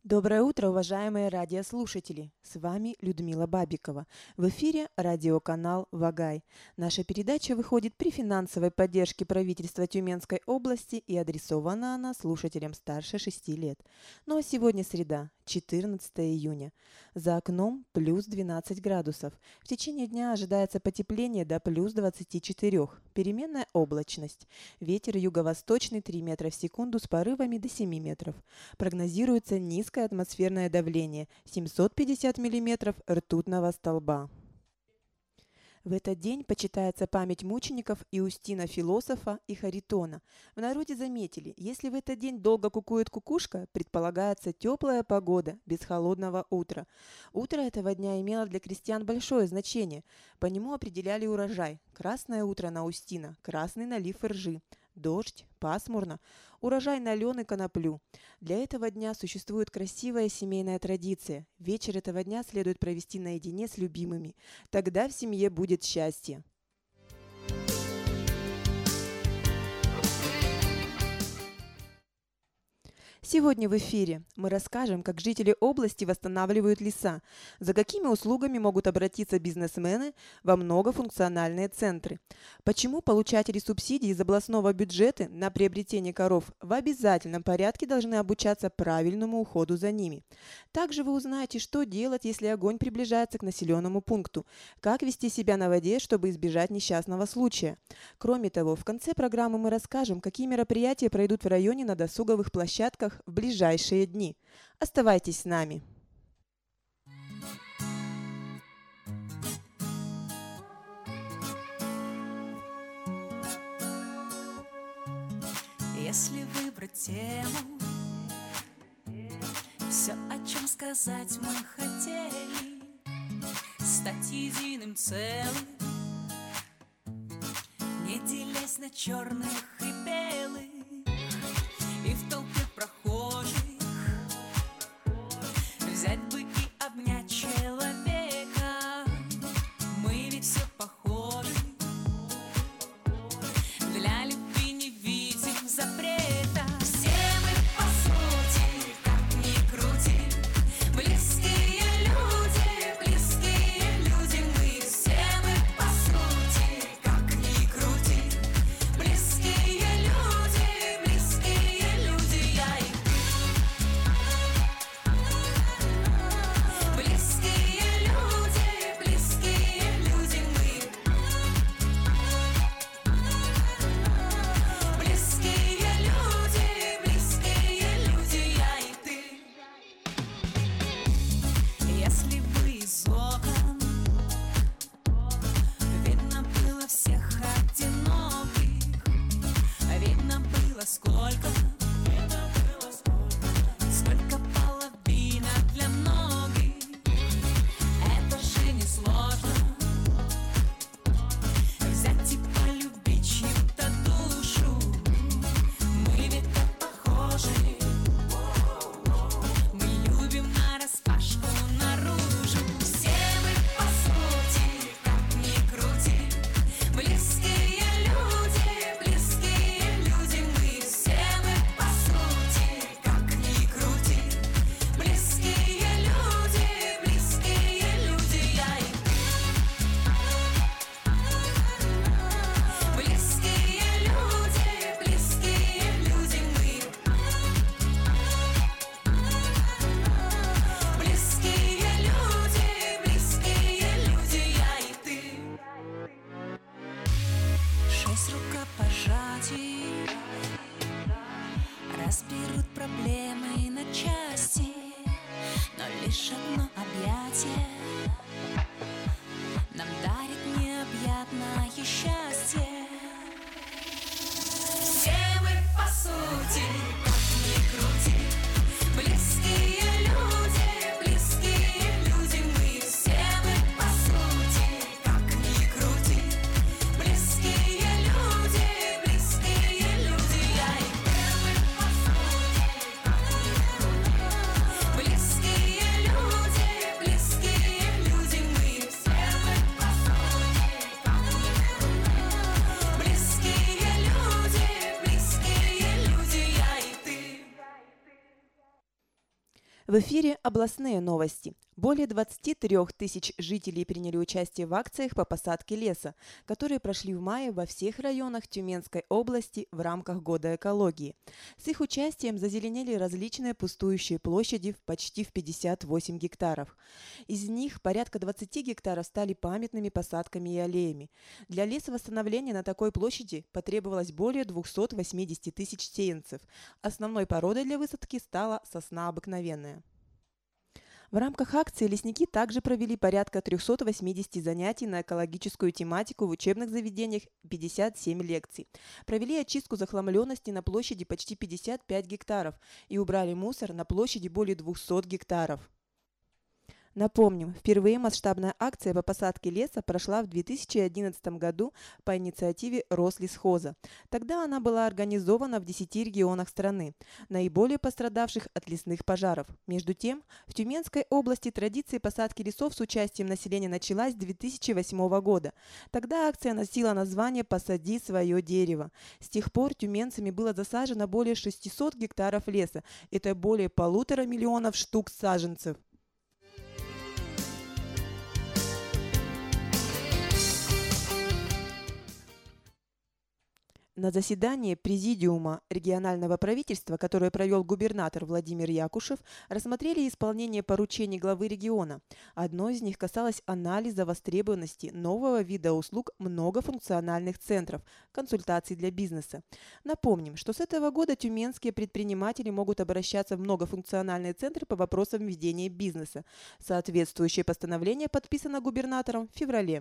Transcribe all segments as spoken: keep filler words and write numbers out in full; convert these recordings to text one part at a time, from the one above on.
Доброе утро, уважаемые радиослушатели! С вами Людмила Бабикова. В эфире радиоканал «Вагай». Наша передача выходит при финансовой поддержке правительства Тюменской области и адресована она слушателям старше шести лет. Ну а сегодня среда, четырнадцатое июня. За окном плюс двенадцать градусов. В течение дня ожидается потепление до плюс двадцати четырёх. Переменная облачность. Ветер юго-восточный три метра в секунду с порывами до семи метров. Прогнозируется низкое атмосферное давление семьсот пятьдесят миллиметров ртутного столба. В этот день почитается память мучеников Иустина Философа и Харитона. В народе заметили, если в этот день долго кукует кукушка, предполагается теплая погода, без холодного утра. Утро этого дня имело для крестьян большое значение. По нему определяли урожай. Красное утро на Устина, красный налив ржи. Дождь, пасмурно, урожай на лен и коноплю. Для этого дня существует красивая семейная традиция. Вечер этого дня следует провести наедине с любимыми. Тогда в семье будет счастье. Сегодня в эфире мы расскажем, как жители области восстанавливают леса, за какими услугами могут обратиться бизнесмены во многофункциональные центры, почему получатели субсидий из областного бюджета на приобретение коров в обязательном порядке должны обучаться правильному уходу за ними. Также вы узнаете, что делать, если огонь приближается к населенному пункту, как вести себя на воде, чтобы избежать несчастного случая. Кроме того, в конце программы мы расскажем, какие мероприятия пройдут в районе на досуговых площадках в ближайшие дни. Оставайтесь с нами. Если выбрать тему, все, о чем сказать мы хотели, стать единым целым, не делясь на черных и белых, и в толпе прохожих взять бы и обнять человека. Мы ведь все похожи, для любви не видим запрета. Все мы по сути, как ни крути, близкие люди, близкие люди. Мы все мы по сути, как ни крути, близкие люди, близкие люди. Я и ты. Близкие люди, близкие люди. Мы близкие люди, близкие люди. Я и ты. Если бы из окон видно было всех одиноких, видно было сколько, сколько половина для многих. Это же не сложно взять и полюбить чью-то душу. Мы ведь так похожи, мы любим нараспашку наружу. Все мы по сути, как ни крути, близкие люди, близкие люди. Мы все мы по сути, как ни крути, близкие люди, близкие люди. Я и ты. Близкие люди, близкие люди. Мы близкие люди, близкие люди. Я и ты. Шесть рукопожатий разберут проблемы на части, но лишь одно объятие нам дарит необъятное счастье. Все мы по сути, как ни крути, близкие люди, близкие люди. Мы все мы по сути, как ни крути, близкие люди, близкие люди. Я и ты. Мы по сути, как ни крути, близкие люди, близкие люди. Мы все мы по сути, как ни крути, В эфире областные новости. Более двадцати трёх тысяч жителей приняли участие в акциях по посадке леса, которые прошли в мае во всех районах Тюменской области в рамках Года экологии. С их участием зазеленели различные пустующие площади в почти в пятьдесят восемь гектаров. Из них порядка двадцати гектаров стали памятными посадками и аллеями. Для лесовосстановления на такой площади потребовалось более двухсот восьмидесяти тысяч сеянцев. Основной породой для высадки стала сосна обыкновенная. В рамках акции лесники также провели порядка трёхсот восьмидесяти занятий на экологическую тематику в учебных заведениях, пятьдесят семь лекций. Провели очистку захламленности на площади почти пятьдесят пять гектаров и убрали мусор на площади более двухсот гектаров. Напомним, впервые масштабная акция по посадке леса прошла в две тысячи одиннадцатом году по инициативе Рослесхоза. Тогда она была организована в десяти регионах страны, наиболее пострадавших от лесных пожаров. Между тем, в Тюменской области традиция посадки лесов с участием населения началась с две тысячи восьмого года. Тогда акция носила название «Посади свое дерево». С тех пор тюменцами было засажено более шестисот гектаров леса. Это более полутора миллионов штук саженцев. На заседании Президиума регионального правительства, которое провел губернатор Владимир Якушев, рассмотрели исполнение поручений главы региона. Одно из них касалось анализа востребованности нового вида услуг многофункциональных центров, консультаций для бизнеса. Напомним, что с этого года тюменские предприниматели могут обращаться в многофункциональные центры по вопросам ведения бизнеса. Соответствующее постановление подписано губернатором в феврале.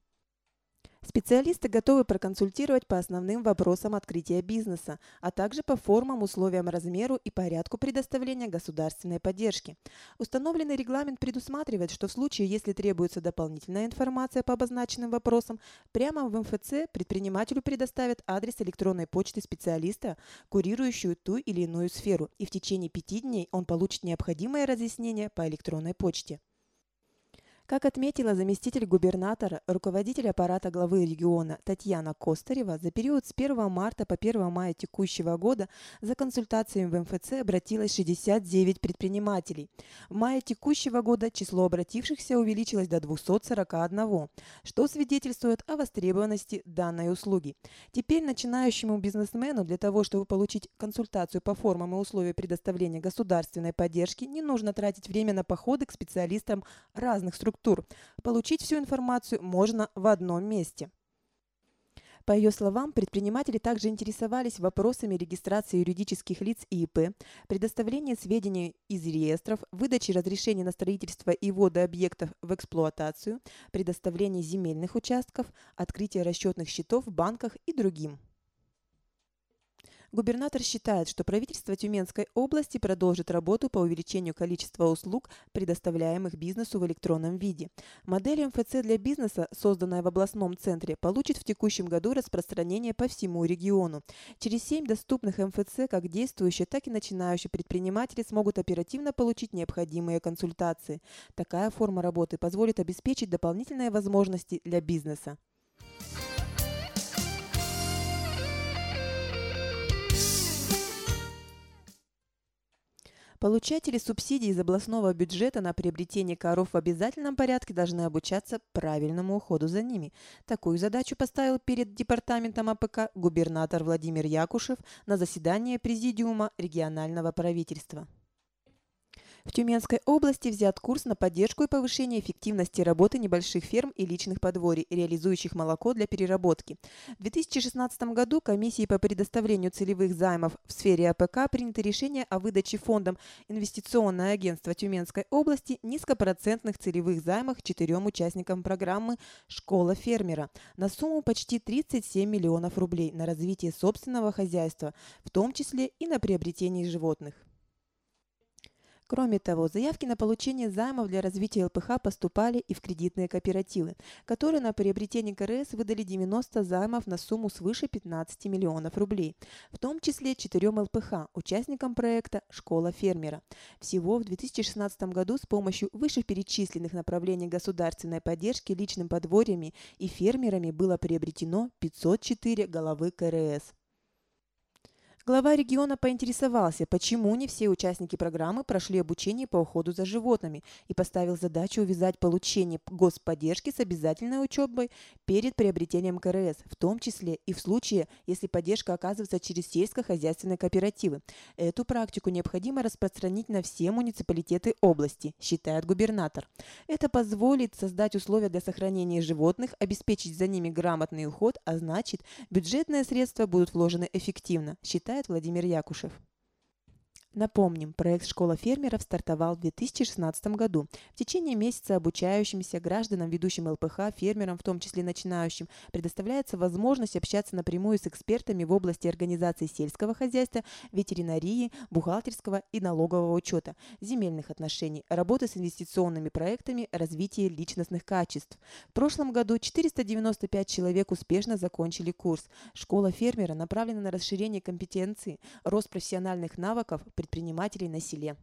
Специалисты готовы проконсультировать по основным вопросам открытия бизнеса, а также по формам, условиям, размеру и порядку предоставления государственной поддержки. Установленный регламент предусматривает, что в случае, если требуется дополнительная информация по обозначенным вопросам, прямо в эм эф цэ предпринимателю предоставят адрес электронной почты специалиста, курирующую ту или иную сферу, и в течение пяти дней он получит необходимое разъяснение по электронной почте. Как отметила заместитель губернатора, руководитель аппарата главы региона Татьяна Костарева, за период с первого марта по первое мая текущего года за консультациями в эм эф цэ обратилось шестьдесят девять предпринимателей. В мае текущего года число обратившихся увеличилось до двухсот сорока одного, что свидетельствует о востребованности данной услуги. Теперь начинающему бизнесмену для того, чтобы получить консультацию по формам и условиям предоставления государственной поддержки, не нужно тратить время на походы к специалистам разных структур. Получить всю информацию можно в одном месте. По ее словам, предприниматели также интересовались вопросами регистрации юридических лиц и и пэ, предоставления сведений из реестров, выдачи разрешений на строительство и ввода объектов в эксплуатацию, предоставления земельных участков, открытия расчетных счетов в банках и другим. Губернатор считает, что правительство Тюменской области продолжит работу по увеличению количества услуг, предоставляемых бизнесу в электронном виде. Модель эм эф цэ для бизнеса, созданная в областном центре, получит в текущем году распространение по всему региону. Через семь доступных эм эф цэ как действующие, так и начинающие предприниматели смогут оперативно получить необходимые консультации. Такая форма работы позволит обеспечить дополнительные возможности для бизнеса. Получатели субсидий из областного бюджета на приобретение коров в обязательном порядке должны обучаться правильному уходу за ними. Такую задачу поставил перед департаментом а пэ ка губернатор Владимир Якушев на заседании Президиума регионального правительства. В Тюменской области взят курс на поддержку и повышение эффективности работы небольших ферм и личных подворий, реализующих молоко для переработки. В две тысячи шестнадцатом году комиссией по предоставлению целевых займов в сфере а пэ ка принято решение о выдаче фондом Инвестиционное агентство Тюменской области низкопроцентных целевых займов четырем участникам программы «Школа фермера» на сумму почти тридцать семь миллионов рублей на развитие собственного хозяйства, в том числе и на приобретение животных. Кроме того, заявки на получение займов для развития эл пэ ха поступали и в кредитные кооперативы, которые на приобретение ка эр эс выдали девяносто займов на сумму свыше пятнадцати миллионов рублей, в том числе четырем эл пэ ха, участникам проекта «Школа фермера». Всего в две тысячи шестнадцатом году с помощью вышеперечисленных направлений государственной поддержки личным подворьями и фермерами было приобретено пятьсот четыре головы ка эр эс. Глава региона поинтересовался, почему не все участники программы прошли обучение по уходу за животными, и поставил задачу увязать получение господдержки с обязательной учебой перед приобретением ка эр эс, в том числе и в случае, если поддержка оказывается через сельскохозяйственные кооперативы. Эту практику необходимо распространить на все муниципалитеты области, считает губернатор. Это позволит создать условия для сохранения животных, обеспечить за ними грамотный уход, а значит, бюджетные средства будут вложены эффективно, считает Владимир Якушев. Напомним, проект «Школа фермеров» стартовал в две тысячи шестнадцатом году. В течение месяца обучающимся гражданам, ведущим эл пэ ха, фермерам, в том числе начинающим, предоставляется возможность общаться напрямую с экспертами в области организации сельского хозяйства, ветеринарии, бухгалтерского и налогового учета, земельных отношений, работы с инвестиционными проектами, развития личностных качеств. В прошлом году четыреста девяносто пять человек успешно закончили курс. «Школа фермера» направлена на расширение компетенций, рост профессиональных навыков предпринимателей на селе.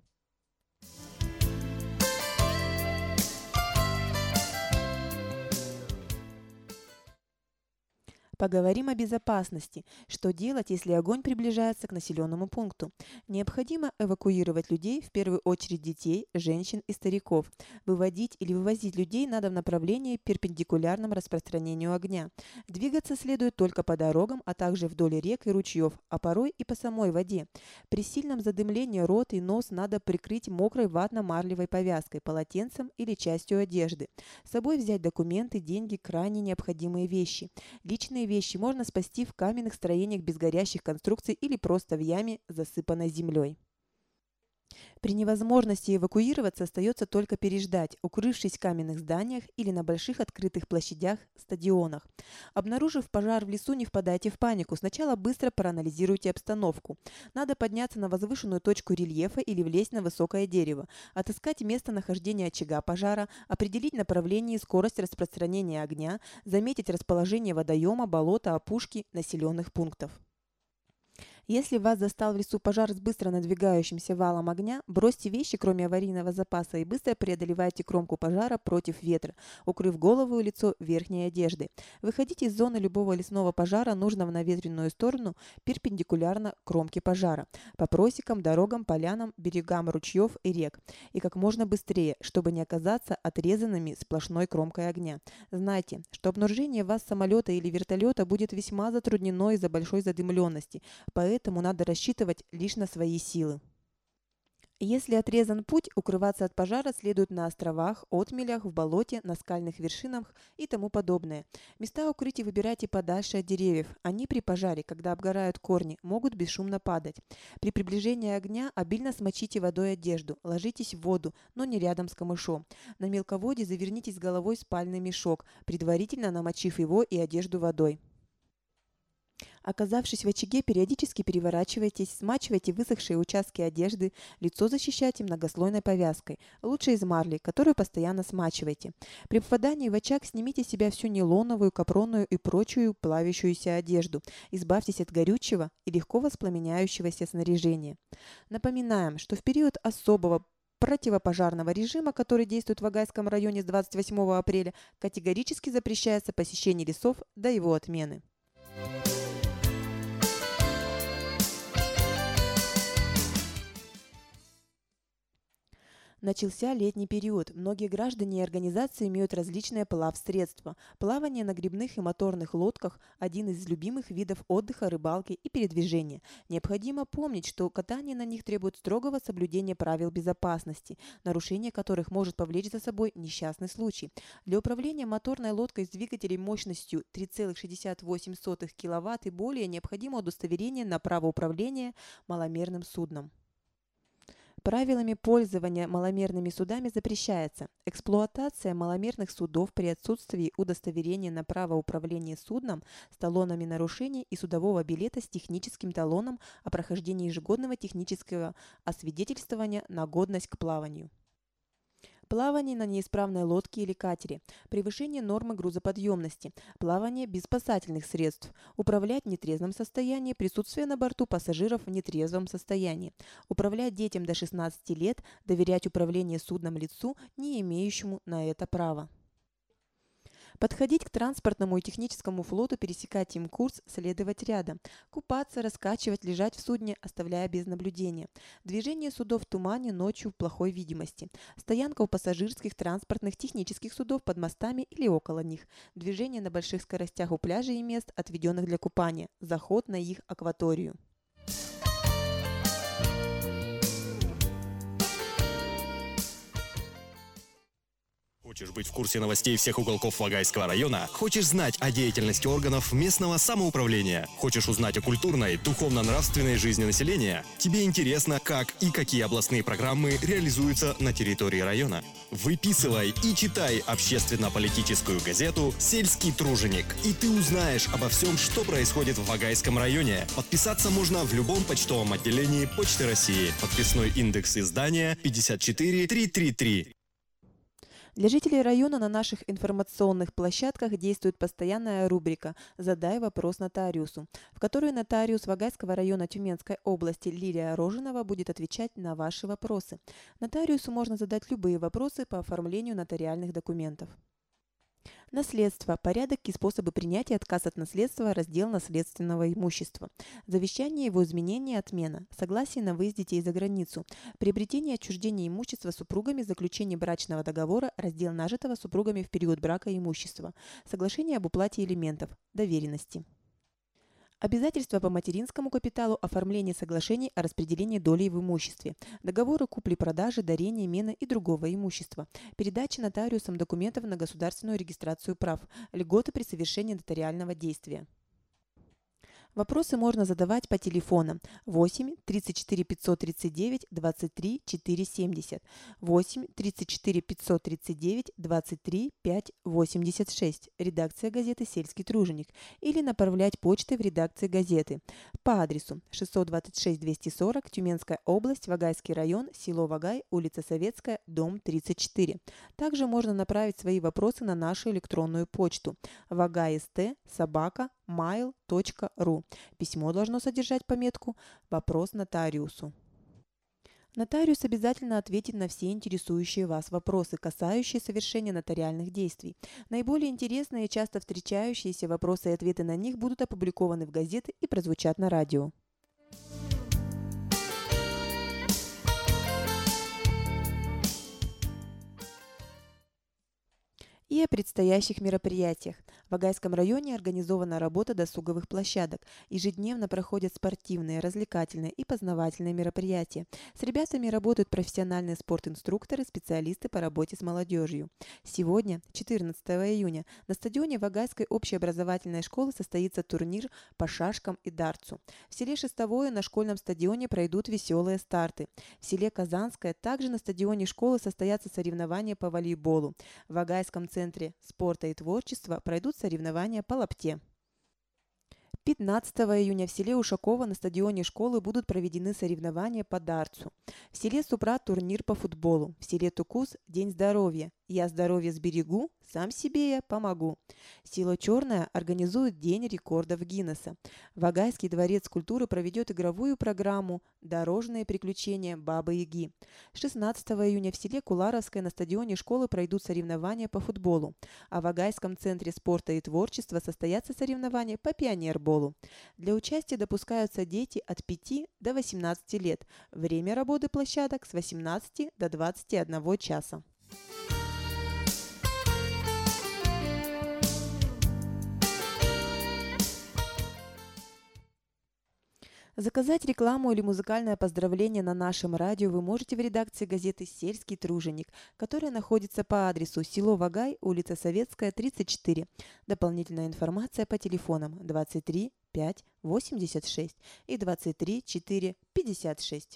Поговорим о безопасности. Что делать, если огонь приближается к населенному пункту? Необходимо эвакуировать людей, в первую очередь детей, женщин и стариков. Выводить или вывозить людей надо в направлении, перпендикулярном распространению огня. Двигаться следует только по дорогам, а также вдоль рек и ручьев, а порой и по самой воде. При сильном задымлении рот и нос надо прикрыть мокрой ватно-марлевой повязкой, полотенцем или частью одежды. С собой взять документы, деньги, крайне необходимые вещи. Личные вещи можно спасти в каменных строениях без горящих конструкций или просто в яме, засыпанной землей. При невозможности эвакуироваться остается только переждать, укрывшись в каменных зданиях или на больших открытых площадях, стадионах. Обнаружив пожар в лесу, не впадайте в панику. Сначала быстро проанализируйте обстановку. Надо подняться на возвышенную точку рельефа или влезть на высокое дерево, отыскать место нахождения очага пожара, определить направление и скорость распространения огня, заметить расположение водоема, болота, опушки, населенных пунктов. Если вас застал в лесу пожар с быстро надвигающимся валом огня, бросьте вещи, кроме аварийного запаса, и быстро преодолевайте кромку пожара против ветра, укрыв голову и лицо верхней одеждой. Выходить из зоны любого лесного пожара нужно в наветренную сторону, перпендикулярно кромке пожара, по просекам, дорогам, полянам, берегам ручьев и рек, и как можно быстрее, чтобы не оказаться отрезанными сплошной кромкой огня. Знайте, что обнаружение вас самолета или вертолета будет весьма затруднено из-за большой задымленности, поэтому Поэтому надо рассчитывать лишь на свои силы. Если отрезан путь, укрываться от пожара следует на островах, отмелях, в болоте, на скальных вершинах и тому подобное. Места укрытия выбирайте подальше от деревьев. Они при пожаре, когда обгорают корни, могут бесшумно падать. При приближении огня обильно смочите водой одежду, ложитесь в воду, но не рядом с камышом. На мелководье завернитесь головой в спальный мешок, предварительно намочив его и одежду водой. Оказавшись в очаге, периодически переворачивайтесь, смачивайте высохшие участки одежды, лицо защищайте многослойной повязкой, лучше из марли, которую постоянно смачивайте. При попадании в очаг снимите с себя всю нейлоновую, капронную и прочую плавящуюся одежду. Избавьтесь от горючего и легко воспламеняющегося снаряжения. Напоминаем, что в период особого противопожарного режима, который действует в Вагайском районе с двадцать восьмого апреля, категорически запрещается посещение лесов до его отмены. Начался летний период. Многие граждане и организации имеют различные плавсредства. Плавание на гребных и моторных лодках – один из любимых видов отдыха, рыбалки и передвижения. Необходимо помнить, что катание на них требует строгого соблюдения правил безопасности, нарушение которых может повлечь за собой несчастный случай. Для управления моторной лодкой с двигателем мощностью три целых шестьдесят восемь сотых киловатт и более необходимо удостоверение на право управления маломерным судном. Правилами пользования маломерными судами запрещается эксплуатация маломерных судов при отсутствии удостоверения на право управления судном с талонами нарушений и судового билета с техническим талоном о прохождении ежегодного технического освидетельствования на годность к плаванию. Плавание на неисправной лодке или катере, превышение нормы грузоподъемности, плавание без спасательных средств, управлять в нетрезвом состоянии, присутствие на борту пассажиров в нетрезвом состоянии, управлять детям до шестнадцати лет, доверять управление судном лицу, не имеющему на это права. Подходить к транспортному и техническому флоту, пересекать им курс, следовать рядом. Купаться, раскачивать, лежать в судне, оставляя без наблюдения. Движение судов в тумане, ночью в плохой видимости. Стоянка у пассажирских, транспортных, технических судов под мостами или около них. Движение на больших скоростях у пляжей и мест, отведенных для купания. Заход на их акваторию. Хочешь быть в курсе новостей всех уголков Вагайского района? Хочешь знать о деятельности органов местного самоуправления? Хочешь узнать о культурной, духовно-нравственной жизни населения? Тебе интересно, как и какие областные программы реализуются на территории района? Выписывай и читай общественно-политическую газету «Сельский труженик», и ты узнаешь обо всем, что происходит в Вагайском районе. Подписаться можно в любом почтовом отделении Почты России. Подписной индекс издания пятьдесят четыре триста тридцать три. Для жителей района на наших информационных площадках действует постоянная рубрика «Задай вопрос нотариусу», в которой нотариус Вагайского района Тюменской области Лилия Рожинова будет отвечать на ваши вопросы. Нотариусу можно задать любые вопросы по оформлению нотариальных документов. Наследство. Порядок и способы принятия, отказ от наследства, раздел наследственного имущества. Завещание, его изменение, отмена. Согласие на выезд детей за границу. Приобретение и отчуждение имущества супругами, заключение брачного договора, раздел нажитого супругами в период брака имущества. Соглашение об уплате элементов. Доверенности. Обязательства по материнскому капиталу, оформление соглашений о распределении долей в имуществе, договоры купли-продажи, дарения, мены и другого имущества, передача нотариусам документов на государственную регистрацию прав, льготы при совершении нотариального действия. Вопросы можно задавать по телефонам восемь тридцать четыре пятьсот тридцать девять двадцать три четыреста семьдесят, восемь тридцать четыре пятьсот тридцать девять двадцать три пятьсот восемьдесят шесть, редакция газеты «Сельский труженик», или направлять почтой в редакции газеты по адресу шестьсот двадцать шесть двести сорок, Тюменская область, Вагайский район, село Вагай, улица Советская, дом тридцать четыре. Также можно направить свои вопросы на нашу электронную почту вагайст собака mail точка ру. Письмо должно содержать пометку «Вопрос нотариусу». Нотариус обязательно ответит на все интересующие вас вопросы, касающие совершения нотариальных действий. Наиболее интересные и часто встречающиеся вопросы и ответы на них будут опубликованы в газеты и прозвучат на радио. И о предстоящих мероприятиях. В Вагайском районе организована работа досуговых площадок. Ежедневно проходят спортивные, развлекательные и познавательные мероприятия. С ребятами работают профессиональные спортинструкторы, специалисты по работе с молодежью. Сегодня, четырнадцатого июня, на стадионе Вагайской общеобразовательной школы состоится турнир по шашкам и дартсу. В селе Шестовое на школьном стадионе пройдут веселые старты. В селе Казанское также на стадионе школы состоятся соревнования по волейболу. В Вагайском центре спорта и творчества пройдут соревнования по лапте. пятнадцатого июня в селе Ушаково на стадионе школы будут проведены соревнования по дартсу. В селе Супрат турнир по футболу. В селе Тукус день здоровья. Я здоровье сберегу, сам себе я помогу. Село Черное организует День рекордов Гиннесса. Вагайский дворец культуры проведет игровую программу «Дорожные приключения Бабы-Яги». шестнадцатого июня в селе Куларовское на стадионе школы пройдут соревнования по футболу. А в Вагайском центре спорта и творчества состоятся соревнования по пионерболу. Для участия допускаются дети от пяти до восемнадцати лет. Время работы площадок с восемнадцати до двадцати одного часа. Заказать рекламу или музыкальное поздравление на нашем радио вы можете в редакции газеты «Сельский труженик», которая находится по адресу село Вагай, улица Советская, тридцать четыре. Дополнительная информация по телефонам двадцать три пять восемьдесят шесть и двадцать три четыре пятьдесят шесть.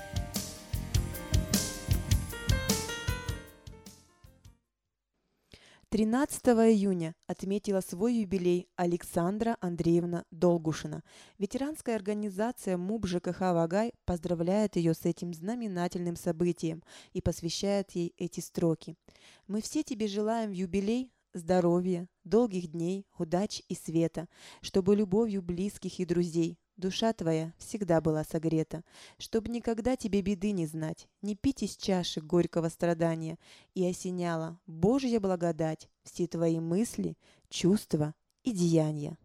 тринадцатого июня отметила свой юбилей Александра Андреевна Долгушина. Ветеранская организация МУП ЖКХ «Вагай» поздравляет ее с этим знаменательным событием и посвящает ей эти строки. «Мы все тебе желаем в юбилей здоровья, долгих дней, удач и света, чтобы любовью близких и друзей душа твоя всегда была согрета, чтоб никогда тебе беды не знать, не пить из чаши горького страдания, и осеняла Божья благодать все твои мысли, чувства и деяния.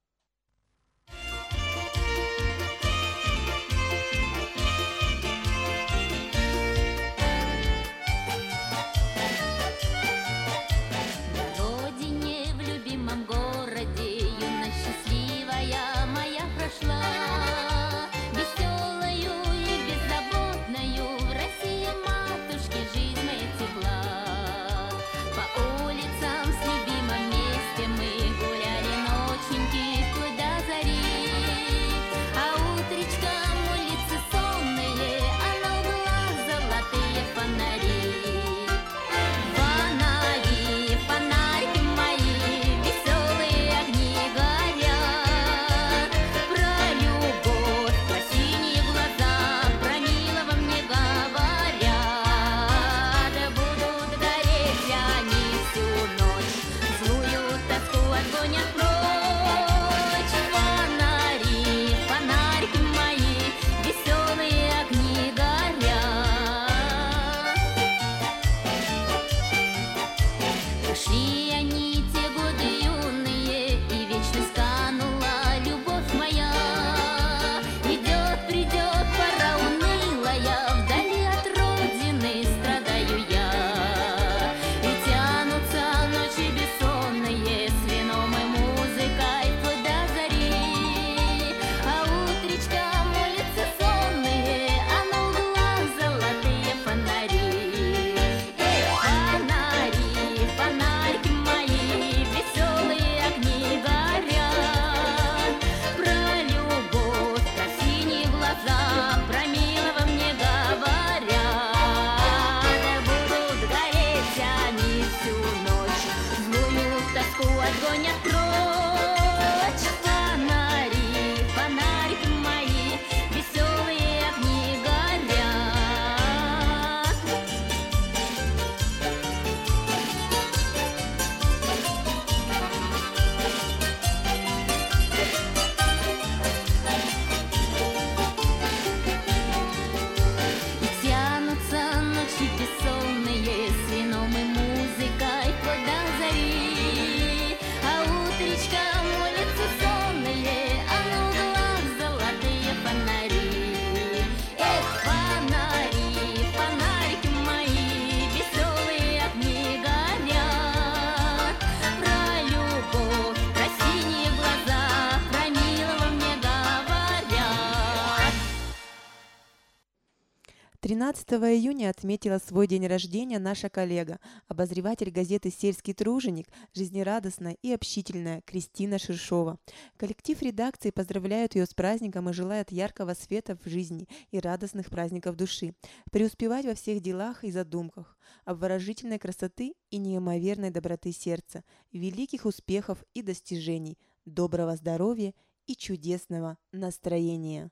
тринадцатого июня отметила свой день рождения наша коллега, обозреватель газеты «Сельский труженик», жизнерадостная и общительная Кристина Ширшова. Коллектив редакции поздравляет ее с праздником и желает яркого света в жизни и радостных праздников души, преуспевать во всех делах и задумках, обворожительной красоты и неимоверной доброты сердца, великих успехов и достижений, доброго здоровья и чудесного настроения.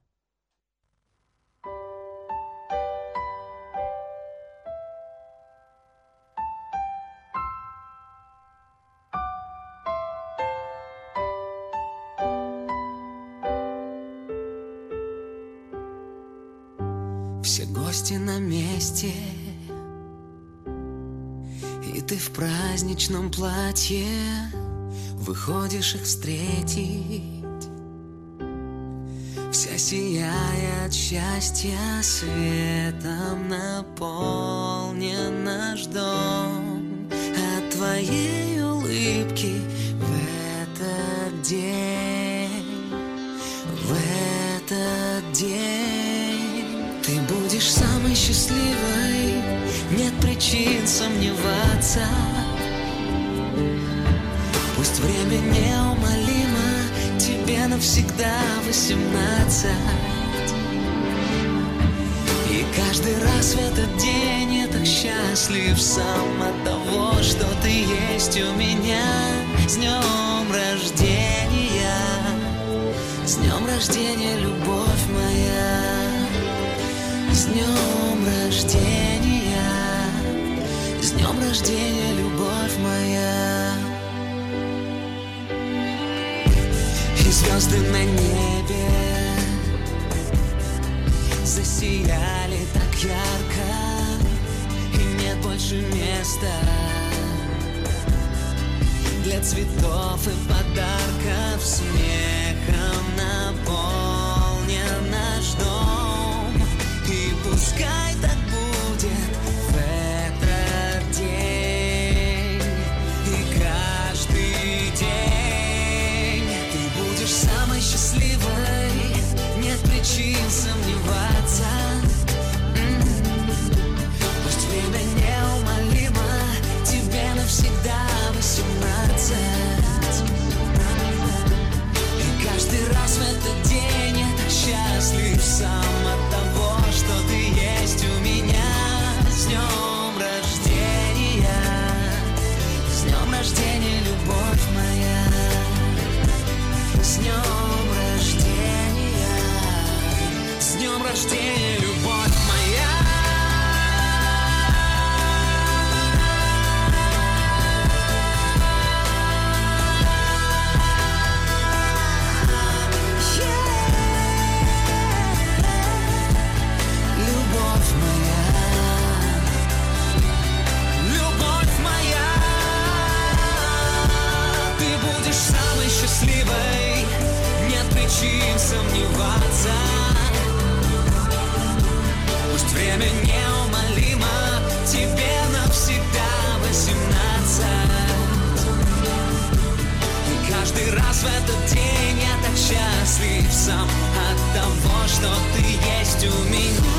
Все гости на месте, и ты в праздничном платье выходишь их встретить. Вся сияя от счастья, светом наполнен наш дом. От твоей улыбки в этот день, в этот день ты будешь самой счастливой, нет причин сомневаться. Пусть время неумолимо, тебе навсегда восемнадцать. И каждый раз в этот день я так счастлив сам от того, что ты есть у меня. С днем рождения, с днем рождения, любовь моя. С днем рождения, с днем рождения, любовь моя. И звезды на небе засияли так ярко, и нет больше места для цветов и подарков. Смехом наполнен наш дом, и пускай так будет в этот день. И каждый день ты будешь самой счастливой, нет причин сомневаться. Пусть время неумолимо, тебе навсегда восемнадцать. И каждый раз в этот день я так счастлив сам от того, что ты есть у меня. С днем рождения, с днем рождения, любовь моя. С днем рождения, с днем рождения, любовь моя. Любовь моя, любовь моя, ты будешь самой счастливой, нет причин сомневаться. Пусть время неумолимо, тебе навсегда восемнадцать. И каждый раз в этот день я так счастлив сам от того, что ты есть у меня.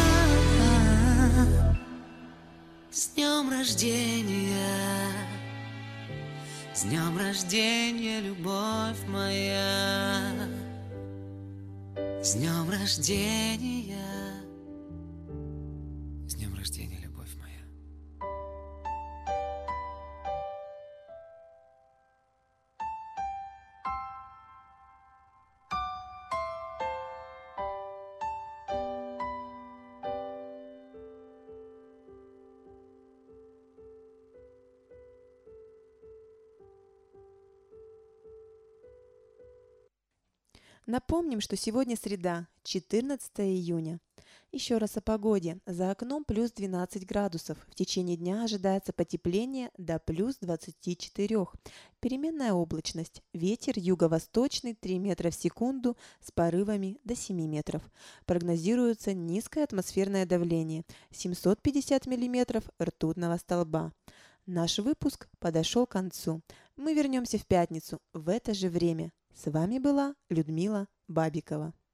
С днем рождения, с днем рождения, любовь моя. С днем рождения, с днем рождения, любовь моя. Напомним, что сегодня среда, четырнадцатое июня. Еще раз о погоде. За окном плюс двенадцать градусов. В течение дня ожидается потепление до плюс двадцати четырёх. Переменная облачность. Ветер юго-восточный три метра в секунду с порывами до семи метров. Прогнозируется низкое атмосферное давление семьсот пятьдесят миллиметров ртутного столба. Наш выпуск подошел к концу. Мы вернемся в пятницу в это же время. С вами была Людмила Бабикова.